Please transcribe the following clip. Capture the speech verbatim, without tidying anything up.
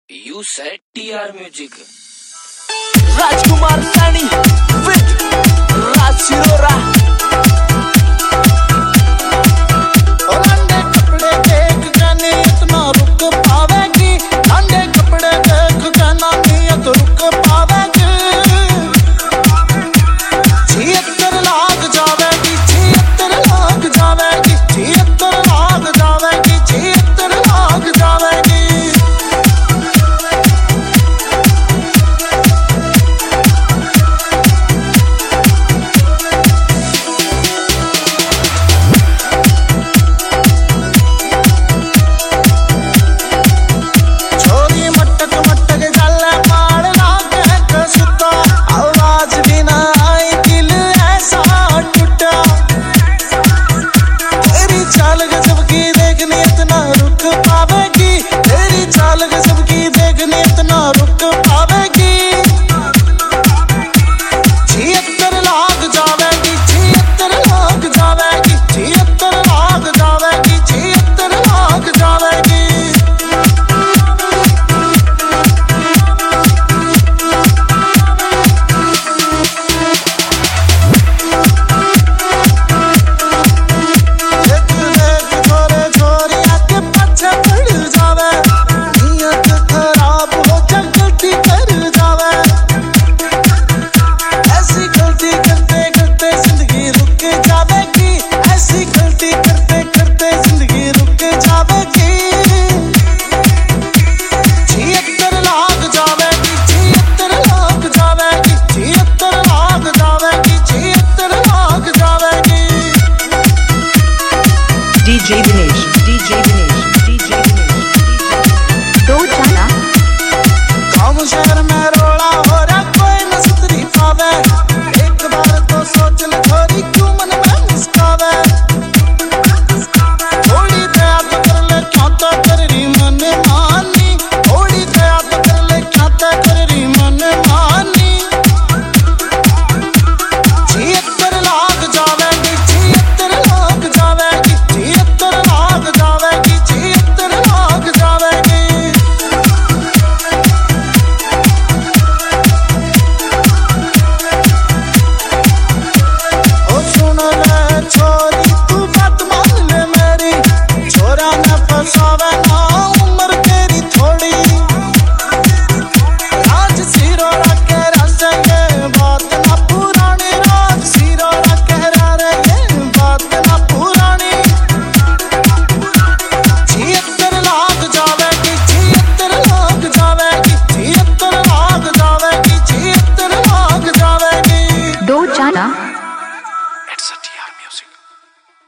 You said T R Music. राजकुमार सानी with राज सिरोरा। कपड़े देख जाने इतना रुक पावेगी, ठंडे कपड़े देख जाना नियत रुक पावेगी। छिहत्तर लाख जावेगी, छिहत्तर लाख जावेगी, छिहत्तर लाख जावेगी, छिहत्तर लाख जावेगी। DJ Dinesh, DJ Dinesh, DJ Dinesh, दो चाला।